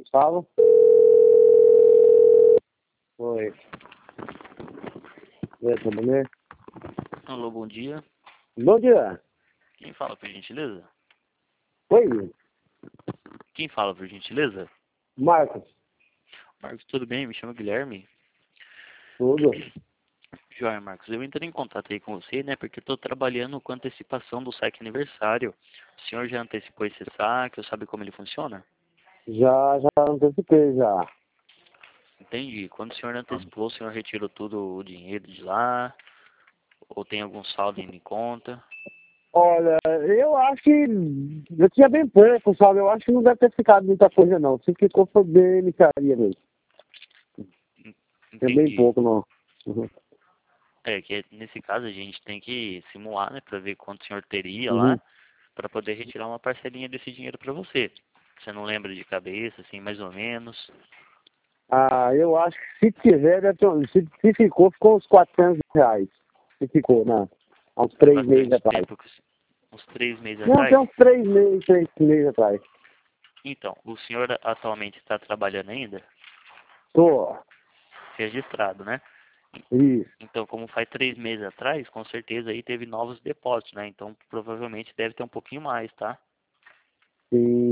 Fala. Oi. Tudo bem? Alô, bom dia. Bom dia. Quem fala, por gentileza? Oi, Quem fala, por gentileza? Marcos. Marcos, tudo bem? Me chamo Guilherme. Tudo? Joia, Marcos, eu entrei em contato aí com você, né? Porque eu tô trabalhando com antecipação do saque aniversário. O senhor já antecipou esse saque? Sabe como ele funciona? Já antecipei já. Entendi. Quando o senhor antecipou, o senhor retirou tudo o dinheiro de lá? Ou tem algum saldo ainda em conta? Olha, eu acho que eu tinha bem pouco, sabe? Eu acho que não deve ter ficado muita coisa não. Se ficou foi bem micaria mesmo. É bem Entendi. pouco não. Uhum. É que nesse caso a gente tem que simular, né? Pra ver quanto o senhor teria Uhum. lá, para poder retirar uma parcelinha desse dinheiro para você. Você não lembra de cabeça, assim, mais ou menos? Ah, eu acho que se tiver, se ficou uns R$ 400. Se ficou, né? Há uns Faz 3 meses bastante atrás. tempo, uns 3 meses Não, atrás. tem uns 3 meses atrás. Então, o senhor atualmente está trabalhando ainda? Tô. Registrado, né? Isso. Então, como faz 3 meses atrás, com certeza aí teve novos depósitos, né? Então, provavelmente deve ter um pouquinho mais, tá? Sim.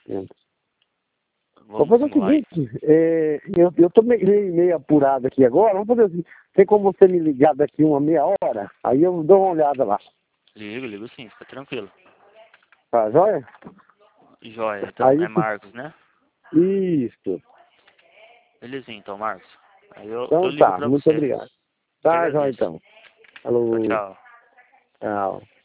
Vou Vamos fazer o simular seguinte, isso. eu tô meio apurado aqui agora, vamos fazer assim, tem como você me ligar daqui uma meia hora? Aí eu dou uma olhada lá, Ligo sim, fica tranquilo. tá joia? Joia, então, Aí, é Marcos, né? isso. Belezinha, então, Marcos. Aí eu Então ligo tá, pra muito você. obrigado. Te Tá joia agradeço. então. Tchau, Falou, tchau. tchau.